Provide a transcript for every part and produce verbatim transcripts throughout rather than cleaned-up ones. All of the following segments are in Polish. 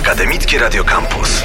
Akademickie Radio Campus.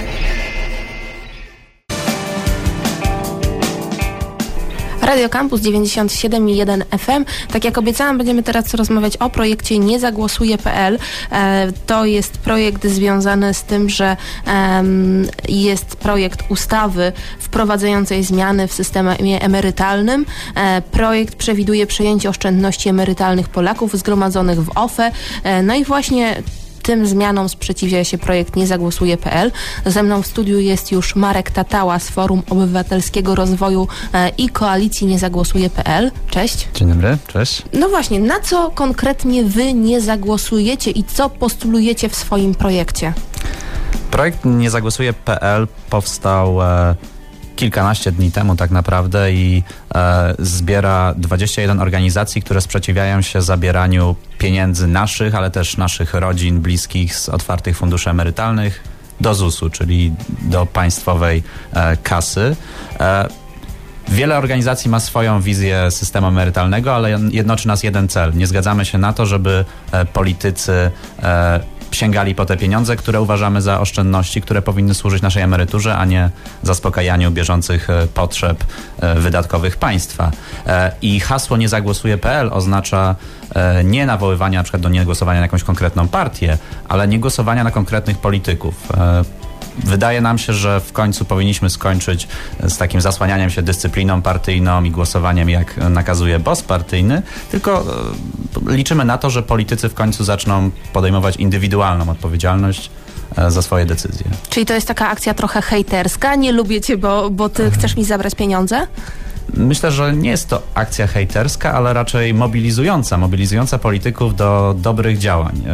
Radio Campus dziewięćdziesiąt siedem i jeden F M. Tak jak obiecałam, będziemy teraz rozmawiać o projekcie nie zagłosuje kropka p l. E, to jest projekt związany z tym, że e, jest projekt ustawy wprowadzającej zmiany w systemie emerytalnym. E, projekt przewiduje przejęcie oszczędności emerytalnych Polaków zgromadzonych w O F E. E, no i właśnie tym zmianom sprzeciwia się projekt nie zagłosuje kropka p l. Ze mną w studiu jest już Marek Tatała z Forum Obywatelskiego Rozwoju e, i Koalicji nie zagłosuje kropka p l. Cześć. Dzień dobry, cześć. No właśnie, na co konkretnie wy nie zagłosujecie i co postulujecie w swoim projekcie? Projekt nie zagłosuje kropka p l powstał e, kilkanaście dni temu tak naprawdę i e, zbiera dwadzieścia jeden organizacji, które sprzeciwiają się zabieraniu pieniędzy naszych, ale też naszych rodzin, bliskich z otwartych funduszy emerytalnych do Z U S u, czyli do państwowej e, kasy. E, Wiele organizacji ma swoją wizję systemu emerytalnego, ale jednoczy nas jeden cel. Nie zgadzamy się na to, żeby e, politycy e, sięgali po te pieniądze, które uważamy za oszczędności, które powinny służyć naszej emeryturze, a nie zaspokajaniu bieżących potrzeb wydatkowych państwa. I hasło nie zagłosuje kropka p l oznacza nie nawoływania na przykład do niegłosowania na jakąś konkretną partię, ale nie głosowania na konkretnych polityków. Wydaje nam się, że w końcu powinniśmy skończyć z takim zasłanianiem się dyscypliną partyjną i głosowaniem, jak nakazuje boss partyjny, tylko liczymy na to, że politycy w końcu zaczną podejmować indywidualną odpowiedzialność za swoje decyzje. Czyli to jest taka akcja trochę hejterska? Nie lubię cię, bo, bo ty chcesz mi zabrać pieniądze? Myślę, że nie jest to akcja hejterska, ale raczej mobilizująca, mobilizująca polityków do dobrych działań.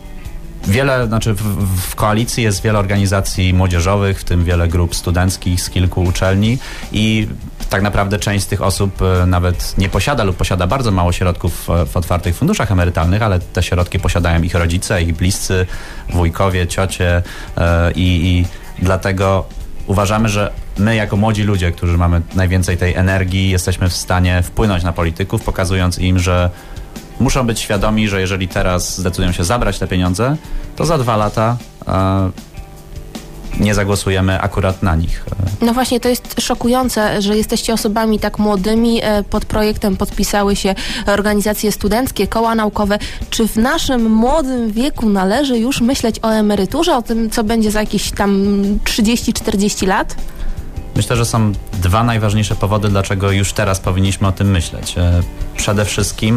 Wiele, znaczy w, w koalicji jest wiele organizacji młodzieżowych, w tym wiele grup studenckich z kilku uczelni i tak naprawdę część z tych osób nawet nie posiada lub posiada bardzo mało środków w otwartych funduszach emerytalnych, ale te środki posiadają ich rodzice, ich bliscy, wujkowie, ciocie i, i dlatego uważamy, że my jako młodzi ludzie, którzy mamy najwięcej tej energii, jesteśmy w stanie wpłynąć na polityków, pokazując im, że muszą być świadomi, że jeżeli teraz zdecydują się zabrać te pieniądze, to za dwa lata e, nie zagłosujemy akurat na nich. No właśnie, to jest szokujące, że jesteście osobami tak młodymi. Pod projektem podpisały się organizacje studenckie, koła naukowe. Czy w naszym młodym wieku należy już myśleć o emeryturze, o tym, co będzie za jakieś tam trzydzieści czterdzieści lat? Myślę, że są dwa najważniejsze powody, dlaczego już teraz powinniśmy o tym myśleć. Przede wszystkim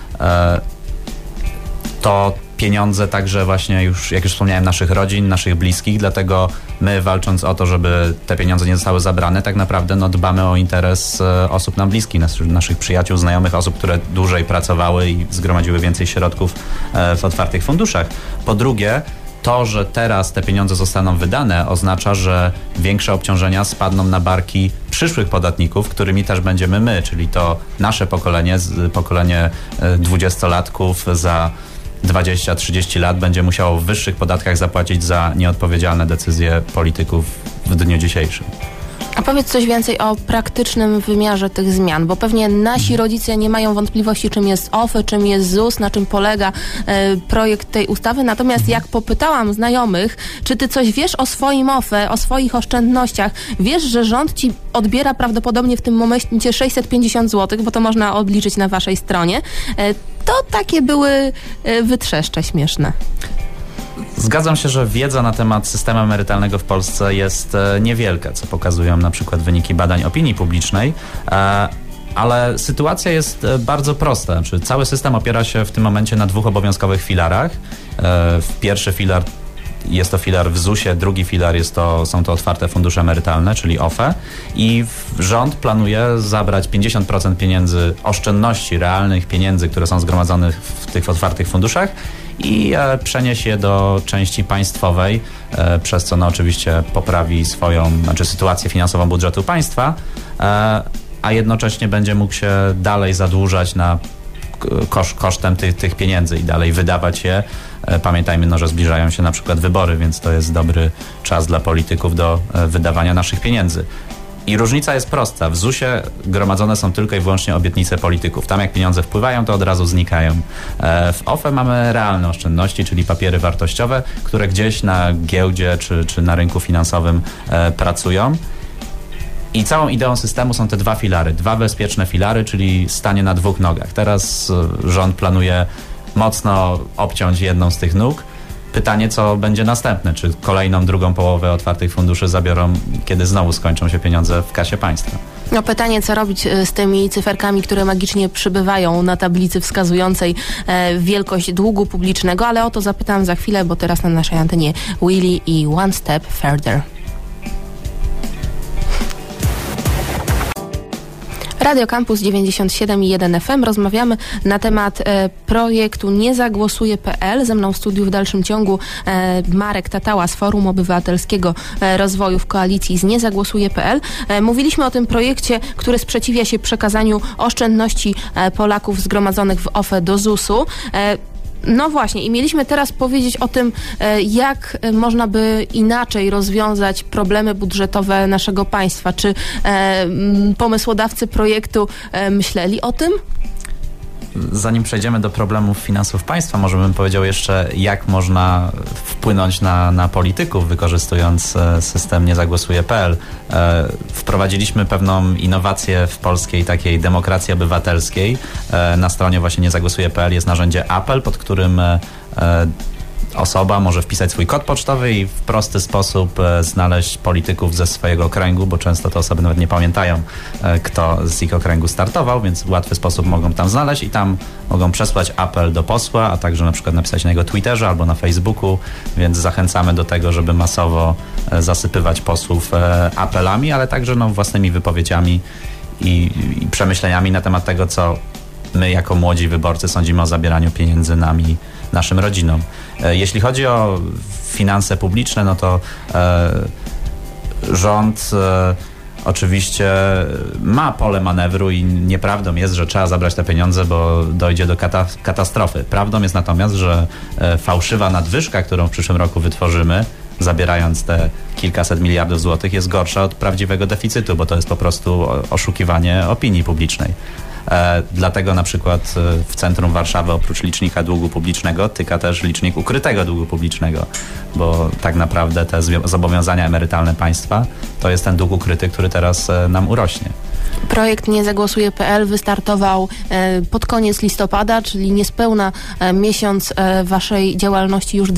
to pieniądze także właśnie już, jak już wspomniałem, naszych rodzin, naszych bliskich, dlatego my walcząc o to, żeby te pieniądze nie zostały zabrane, tak naprawdę no, dbamy o interes osób nam bliskich, nas, naszych przyjaciół, znajomych, osób, które dłużej pracowały i zgromadziły więcej środków w otwartych funduszach. Po drugie, to, że teraz te pieniądze zostaną wydane, oznacza, że większe obciążenia spadną na barki przyszłych podatników, którymi też będziemy my, czyli to nasze pokolenie, pokolenie dwudziestolatków za dwadzieścia trzydzieści lat będzie musiało w wyższych podatkach zapłacić za nieodpowiedzialne decyzje polityków w dniu dzisiejszym. A powiedz coś więcej o praktycznym wymiarze tych zmian, bo pewnie nasi rodzice nie mają wątpliwości, czym jest O F E, czym jest Z U S, na czym polega e, projekt tej ustawy. Natomiast jak popytałam znajomych, czy ty coś wiesz o swoim O F E, o swoich oszczędnościach, wiesz, że rząd ci odbiera prawdopodobnie w tym momencie sześćset pięćdziesiąt złotych, bo to można odliczyć na waszej stronie, e, to takie były e, wytrzeszcze śmieszne. Zgadzam się, że wiedza na temat systemu emerytalnego w Polsce jest e, niewielka, co pokazują na przykład wyniki badań opinii publicznej, e, ale sytuacja jest e, bardzo prosta. Znaczy, cały system opiera się w tym momencie na dwóch obowiązkowych filarach. E, pierwszy filar jest to filar w Z U S ie, drugi filar jest to, są to otwarte fundusze emerytalne, czyli O F E i rząd planuje zabrać pięćdziesiąt procent pieniędzy, oszczędności realnych pieniędzy, które są zgromadzone w tych otwartych funduszach i e, przenieść je do części państwowej, e, przez co no, oczywiście poprawi swoją, znaczy sytuację finansową budżetu państwa, e, a jednocześnie będzie mógł się dalej zadłużać na kosz, kosztem tych, tych pieniędzy i dalej wydawać je. E, pamiętajmy, no, że zbliżają się na przykład wybory, więc to jest dobry czas dla polityków do e, wydawania naszych pieniędzy. I różnica jest prosta. W zusie gromadzone są tylko i wyłącznie obietnice polityków. Tam jak pieniądze wpływają, to od razu znikają. W O F E mamy realne oszczędności, czyli papiery wartościowe, które gdzieś na giełdzie czy, czy na rynku finansowym pracują. I całą ideą systemu są te dwa filary, dwa bezpieczne filary, czyli stanie na dwóch nogach. Teraz rząd planuje mocno obciąć jedną z tych nóg. Pytanie, co będzie następne? Czy kolejną, drugą połowę otwartych funduszy zabiorą, kiedy znowu skończą się pieniądze w kasie państwa? No pytanie, co robić z tymi cyferkami, które magicznie przybywają na tablicy wskazującej e, wielkość długu publicznego, ale o to zapytam za chwilę, bo teraz na naszej antenie Willy i One Step Further. Radio Campus dziewięćdziesiąt siedem i jeden F M. Rozmawiamy na temat e, projektu nie zagłosuje kropka p l. Ze mną w studiu w dalszym ciągu e, Marek Tatała z Forum Obywatelskiego e, Rozwoju w koalicji z nie zagłosuje kropka p l. E, mówiliśmy o tym projekcie, który sprzeciwia się przekazaniu oszczędności e, Polaków zgromadzonych w O F E do zusu. E, No właśnie i mieliśmy teraz powiedzieć o tym, jak można by inaczej rozwiązać problemy budżetowe naszego państwa. Czy e, pomysłodawcy projektu e, myśleli o tym? Zanim przejdziemy do problemów finansów państwa, może bym powiedział jeszcze, jak można wpłynąć na, na polityków, wykorzystując system nie zagłosuje kropka p l. E, wprowadziliśmy pewną innowację w polskiej takiej demokracji obywatelskiej. E, na stronie właśnie nie zagłosuje kropka p l jest narzędzie Apel, pod którym e, osoba może wpisać swój kod pocztowy i w prosty sposób e, znaleźć polityków ze swojego okręgu, bo często te osoby nawet nie pamiętają, e, kto z ich okręgu startował, więc w łatwy sposób mogą tam znaleźć i tam mogą przesłać apel do posła, a także na przykład napisać na jego Twitterze albo na Facebooku, więc zachęcamy do tego, żeby masowo e, zasypywać posłów e, apelami, ale także no, własnymi wypowiedziami i, i przemyśleniami na temat tego, co my jako młodzi wyborcy sądzimy o zabieraniu pieniędzy nami, naszym rodzinom. Jeśli chodzi o finanse publiczne, no to e, rząd e, oczywiście ma pole manewru i nieprawdą jest, że trzeba zabrać te pieniądze, bo dojdzie do kata- katastrofy. Prawdą jest natomiast, że e, fałszywa nadwyżka, którą w przyszłym roku wytworzymy, zabierając te kilkaset miliardów złotych, jest gorsza od prawdziwego deficytu, bo to jest po prostu oszukiwanie opinii publicznej. E, dlatego na przykład w centrum Warszawy oprócz licznika długu publicznego tyka też licznik ukrytego długu publicznego, bo tak naprawdę te zobowiązania emerytalne państwa to jest ten dług ukryty, który teraz e, nam urośnie. Projekt nie zagłosuje kropka p l wystartował e, pod koniec listopada, czyli niespełna e, miesiąc e, waszej działalności już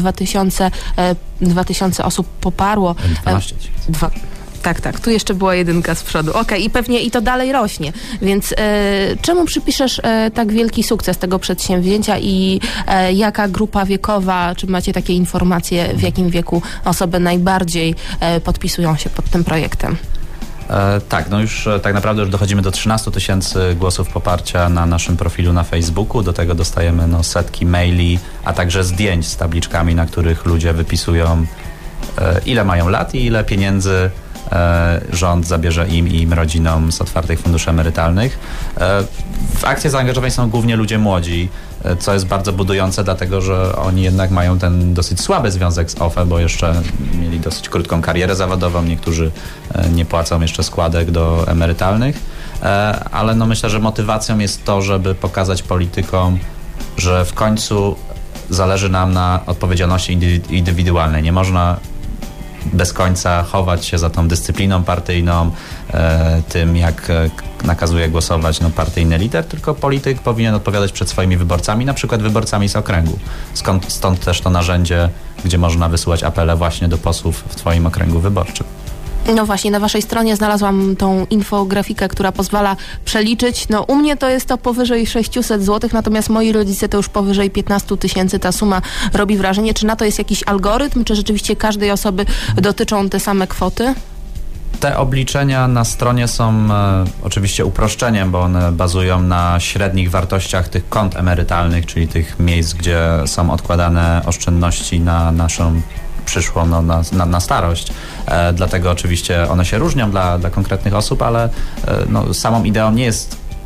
dwa tysiące osób poparło. dwanaście E, dwa, Tak, tak. Tu jeszcze była jedynka z przodu. Okej, okay, i pewnie i to dalej rośnie. Więc e, czemu przypiszesz e, tak wielki sukces tego przedsięwzięcia i e, jaka grupa wiekowa, czy macie takie informacje, w jakim wieku osoby najbardziej e, podpisują się pod tym projektem? E, tak, no już e, tak naprawdę już dochodzimy do trzynastu tysięcy głosów poparcia na naszym profilu na Facebooku. Do tego dostajemy no, setki maili, a także zdjęć z tabliczkami, na których ludzie wypisują e, ile mają lat i ile pieniędzy E, rząd zabierze im i im rodzinom z otwartych funduszy emerytalnych. E, w akcję zaangażowani są głównie ludzie młodzi, e, co jest bardzo budujące, dlatego że oni jednak mają ten dosyć słaby związek z O F E, bo jeszcze mieli dosyć krótką karierę zawodową, niektórzy e, nie płacą jeszcze składek do emerytalnych, e, ale no myślę, że motywacją jest to, żeby pokazać politykom, że w końcu zależy nam na odpowiedzialności indywidualnej. Nie można bez końca chować się za tą dyscypliną partyjną, e, tym jak e, nakazuje głosować no, partyjny lider, tylko polityk powinien odpowiadać przed swoimi wyborcami, na przykład wyborcami z okręgu. Skąd, stąd też to narzędzie, gdzie można wysyłać apele właśnie do posłów w twoim okręgu wyborczym. No właśnie, na waszej stronie znalazłam tą infografikę, która pozwala przeliczyć. No u mnie to jest to powyżej sześćset złotych, natomiast moi rodzice to już powyżej piętnaście tysięcy. Ta suma robi wrażenie. Czy na to jest jakiś algorytm, czy rzeczywiście każdej osoby dotyczą te same kwoty? Te obliczenia na stronie są e, oczywiście uproszczeniem, bo one bazują na średnich wartościach tych kont emerytalnych, czyli tych miejsc, gdzie są odkładane oszczędności na naszą przyszłą no, na, na, na starość. E, dlatego oczywiście one się różnią dla, dla konkretnych osób, ale e, no, samą ideą nie jest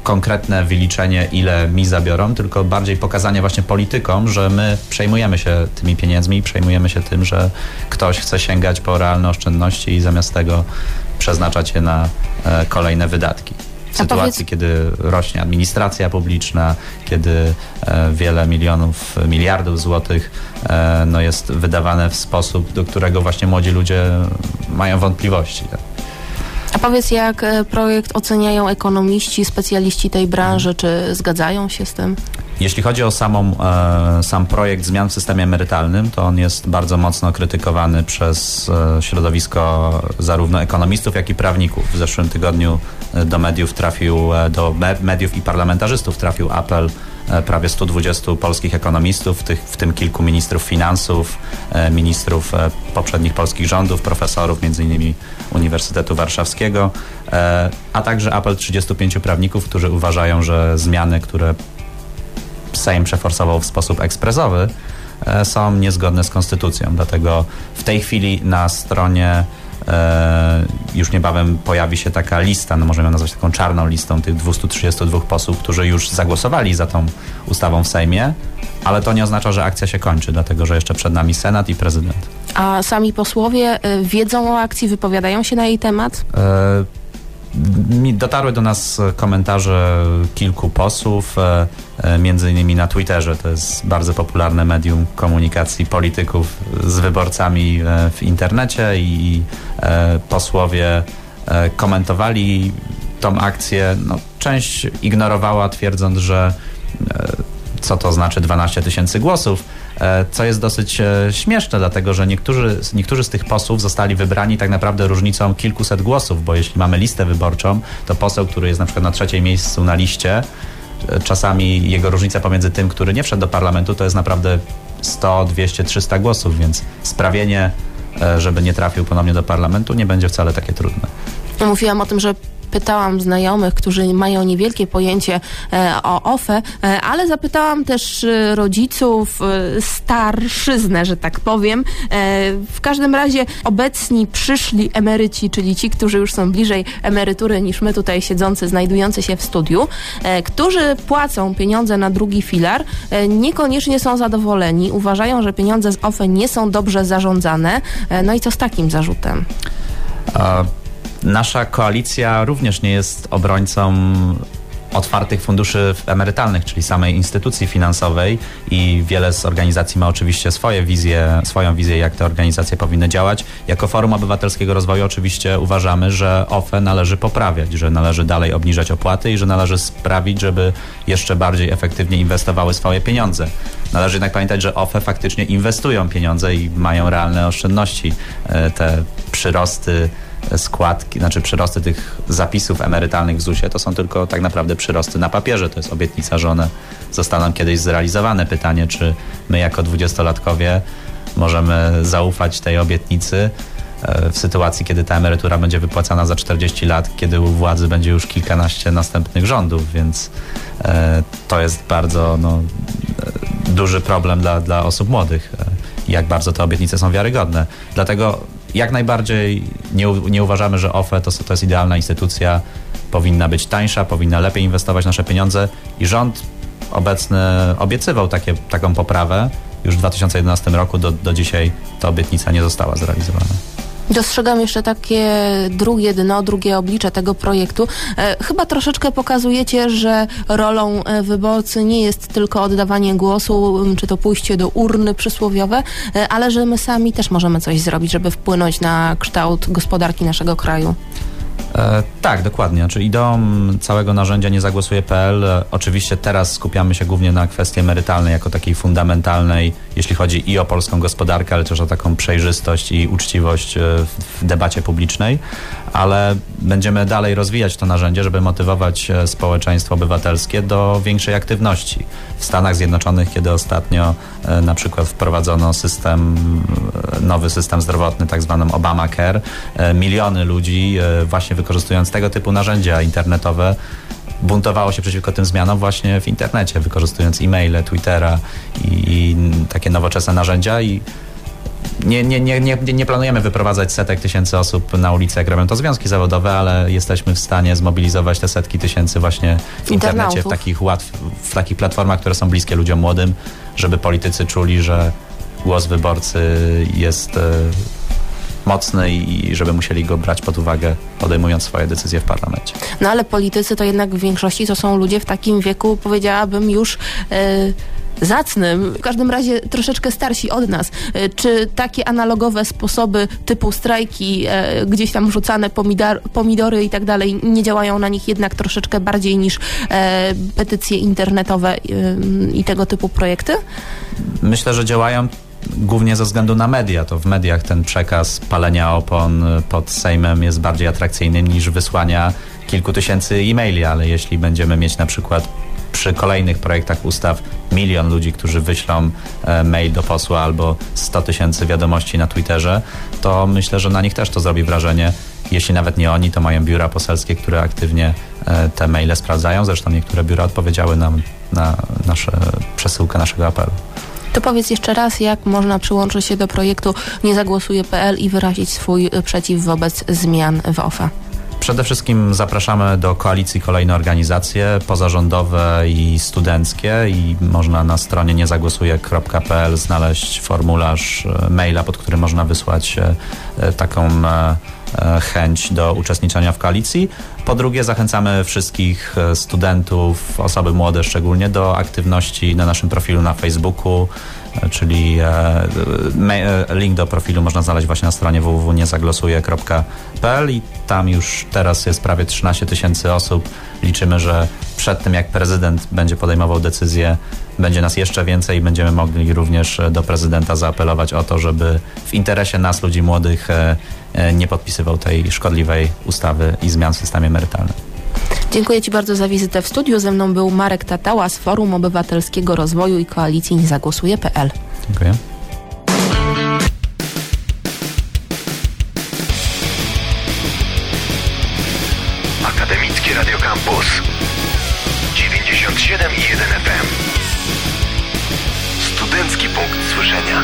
konkretne wyliczenie, ile mi zabiorą, tylko bardziej pokazanie właśnie politykom, że my przejmujemy się tymi pieniędzmi i przejmujemy się tym, że ktoś chce sięgać po realne oszczędności i zamiast tego przeznaczać je na e, kolejne wydatki. W sytuacji, powiedz... kiedy rośnie administracja publiczna, kiedy e, wiele milionów, miliardów złotych e, no jest wydawane w sposób, do którego właśnie młodzi ludzie mają wątpliwości. A powiedz, jak projekt oceniają ekonomiści, specjaliści tej branży, czy zgadzają się z tym? Jeśli chodzi o samą, e, sam projekt zmian w systemie emerytalnym, to on jest bardzo mocno krytykowany przez e, środowisko zarówno ekonomistów, jak i prawników. W zeszłym tygodniu do mediów trafił, do mediów i parlamentarzystów trafił apel prawie stu dwudziestu polskich ekonomistów, w, tych, w tym kilku ministrów finansów, ministrów poprzednich polskich rządów, profesorów, między innymi Uniwersytetu Warszawskiego, a także apel trzydziestu pięciu prawników, którzy uważają, że zmiany, które Sejm przeforsował w sposób ekspresowy, są niezgodne z konstytucją. Dlatego w tej chwili na stronie e, już niebawem pojawi się taka lista, no możemy ją nazwać taką czarną listą tych dwustu trzydziestu dwóch posłów, którzy już zagłosowali za tą ustawą w Sejmie, ale to nie oznacza, że akcja się kończy, dlatego że jeszcze przed nami Senat i prezydent. A sami posłowie wiedzą o akcji, wypowiadają się na jej temat? E, Dotarły do nas komentarze kilku posłów, między innymi na Twitterze. To jest bardzo popularne medium komunikacji polityków z wyborcami w internecie i posłowie komentowali tą akcję. No, część ignorowała, twierdząc, że co to znaczy dwanaście tysięcy głosów, co jest dosyć śmieszne, dlatego że niektórzy, niektórzy z tych posłów zostali wybrani tak naprawdę różnicą kilkuset głosów, bo jeśli mamy listę wyborczą, to poseł, który jest na przykład na trzecim miejscu na liście, czasami jego różnica pomiędzy tym, który nie wszedł do parlamentu, to jest naprawdę sto, dwieście, trzysta głosów, więc sprawienie, żeby nie trafił ponownie do parlamentu, nie będzie wcale takie trudne. Mówiłam o tym, że pytałam znajomych, którzy mają niewielkie pojęcie e, o O F E, e, ale zapytałam też e, rodziców, e, starszyznę, że tak powiem. E, w każdym razie obecni przyszli emeryci, czyli ci, którzy już są bliżej emerytury niż my tutaj siedzący, znajdujący się w studiu, e, którzy płacą pieniądze na drugi filar, e, niekoniecznie są zadowoleni. Uważają, że pieniądze z O F E nie są dobrze zarządzane. E, no i co z takim zarzutem? A... Nasza koalicja również nie jest obrońcą otwartych funduszy emerytalnych, czyli samej instytucji finansowej i wiele z organizacji ma oczywiście swoje wizje, swoją wizję, jak te organizacje powinny działać. Jako Forum Obywatelskiego Rozwoju oczywiście uważamy, że O F E należy poprawiać, że należy dalej obniżać opłaty i że należy sprawić, żeby jeszcze bardziej efektywnie inwestowały swoje pieniądze. Należy jednak pamiętać, że O F E faktycznie inwestują pieniądze i mają realne oszczędności. Te przyrosty składki, znaczy przyrosty tych zapisów emerytalnych w zusie to są tylko tak naprawdę przyrosty na papierze. To jest obietnica, że one zostaną kiedyś zrealizowane. Pytanie, czy my jako dwudziestolatkowie możemy zaufać tej obietnicy w sytuacji, kiedy ta emerytura będzie wypłacana za czterdzieści lat, kiedy u władzy będzie już kilkanaście następnych rządów, więc e, to jest bardzo no, duży problem dla, dla osób młodych, e, jak bardzo te obietnice są wiarygodne. Dlatego jak najbardziej nie, nie uważamy, że O F E to, to jest idealna instytucja, powinna być tańsza, powinna lepiej inwestować nasze pieniądze i rząd obecny obiecywał takie, taką poprawę już w dwa tysiące jedenastym roku, do, do dzisiaj ta obietnica nie została zrealizowana. Dostrzegam jeszcze takie drugie dno, drugie oblicze tego projektu. E, chyba troszeczkę pokazujecie, że rolą wyborcy nie jest tylko oddawanie głosu, czy to pójście do urny przysłowiowe, e, ale że my sami też możemy coś zrobić, żeby wpłynąć na kształt gospodarki naszego kraju. E, tak, dokładnie. Znaczy ideą całego narzędzia Nie zagłosuje kropka pe el e, oczywiście teraz skupiamy się głównie na kwestii emerytalnej jako takiej fundamentalnej, jeśli chodzi i o polską gospodarkę, ale też o taką przejrzystość i uczciwość e, w debacie publicznej, ale będziemy dalej rozwijać to narzędzie, żeby motywować e, społeczeństwo obywatelskie do większej aktywności. W Stanach Zjednoczonych, kiedy ostatnio e, na przykład wprowadzono system, e, nowy system zdrowotny, tak zwaną Obamacare, e, miliony ludzi e, właśnie wykorzystując tego typu narzędzia internetowe buntowało się przeciwko tym zmianom właśnie w internecie, wykorzystując e-maile, Twittera i, i takie nowoczesne narzędzia i Nie, nie, nie, nie, nie planujemy wyprowadzać setek tysięcy osób na ulicę, jak robią to związki zawodowe, ale jesteśmy w stanie zmobilizować te setki tysięcy właśnie w internecie, w takich, łatw, w takich platformach, które są bliskie ludziom młodym, żeby politycy czuli, że głos wyborcy jest e, mocny i żeby musieli go brać pod uwagę, podejmując swoje decyzje w parlamencie. No ale politycy to jednak w większości to są ludzie w takim wieku, powiedziałabym już e, zacnym, w każdym razie troszeczkę starsi od nas. E, czy takie analogowe sposoby typu strajki, e, gdzieś tam rzucane pomidor, pomidory i tak dalej, nie działają na nich jednak troszeczkę bardziej niż e, petycje internetowe e, i tego typu projekty? Myślę, że działają głównie ze względu na media. To w mediach ten przekaz palenia opon pod Sejmem jest bardziej atrakcyjny niż wysłania kilku tysięcy e-maili, ale jeśli będziemy mieć na przykład przy kolejnych projektach ustaw milion ludzi, którzy wyślą e, mail do posła albo sto tysięcy wiadomości na Twitterze, to myślę, że na nich też to zrobi wrażenie. Jeśli nawet nie oni, to mają biura poselskie, które aktywnie e, te maile sprawdzają. Zresztą niektóre biura odpowiedziały nam na nasze, przesyłkę naszego apelu. To powiedz jeszcze raz, jak można przyłączyć się do projektu nie zagłosuje kropka p l i wyrazić swój przeciw wobec zmian w O F E. Przede wszystkim zapraszamy do koalicji kolejne organizacje pozarządowe i studenckie i można na stronie nie zagłosuje kropka p l znaleźć formularz maila, pod którym można wysłać taką chęć do uczestniczenia w koalicji. Po drugie, zachęcamy wszystkich studentów, osoby młode szczególnie, do aktywności na naszym profilu na Facebooku, czyli link do profilu można znaleźć właśnie na stronie w w w kropka nie zagłosuje kropka p l i tam już teraz jest prawie trzynaście tysięcy osób. Liczymy, że przed tym jak prezydent będzie podejmował decyzję, będzie nas jeszcze więcej i będziemy mogli również do prezydenta zaapelować o to, żeby w interesie nas, ludzi młodych, nie podpisywał tej szkodliwej ustawy i zmian w systemie emerytalnym. Dziękuję Ci bardzo za wizytę w studiu. Ze mną był Marek Tatała z Forum Obywatelskiego Rozwoju i Koalicji nie zagłosuje kropka p l. Dziękuję. Akademickie Radio Campus dziewięćdziesiąt siedem i jeden F M. Studencki punkt słyszenia.